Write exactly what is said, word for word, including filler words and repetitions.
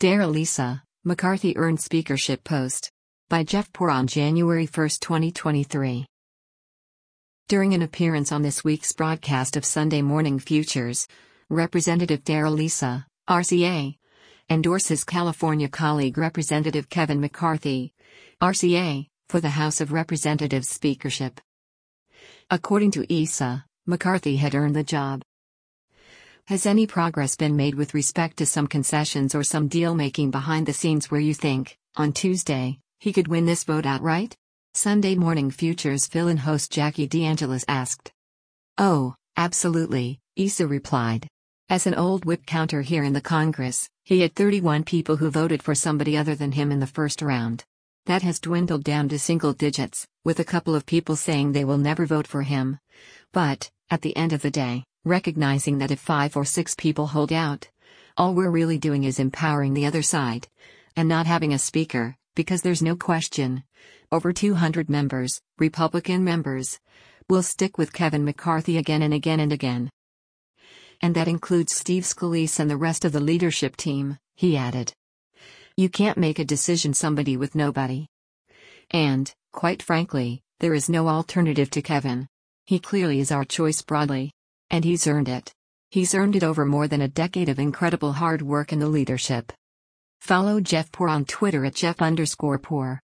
Darrell Issa, McCarthy earned speakership post. By Jeff Poor on January first, twenty twenty-three. During an appearance on this week's broadcast of Sunday Morning Futures, Representative Darrell Issa, R C A, endorses California colleague Representative Kevin McCarthy, R C A, for the House of Representatives speakership. According to Issa, McCarthy had earned the job. Has any progress been made with respect to some concessions or some deal-making behind the scenes where you think, on Tuesday, he could win this vote outright? Sunday Morning Futures fill-in host Jackie DeAngelis asked. Oh, absolutely, Issa replied. As an old whip counter here in the Congress, he had thirty-one people who voted for somebody other than him in the first round. That has dwindled down to single digits, with a couple of people saying they will never vote for him. But, at the end of the day, recognizing that if five or six people hold out, all we're really doing is empowering the other side, and not having a speaker, because there's no question, over two hundred members, Republican members, will stick with Kevin McCarthy again and again and again. And that includes Steve Scalise and the rest of the leadership team, he added. You can't make a decision somebody with nobody. And, quite frankly, there is no alternative to Kevin. He clearly is our choice broadly. And he's earned it. He's earned it over more than a decade of incredible hard work in the leadership. Follow Jeff Poor on Twitter at Jeff underscore Poor.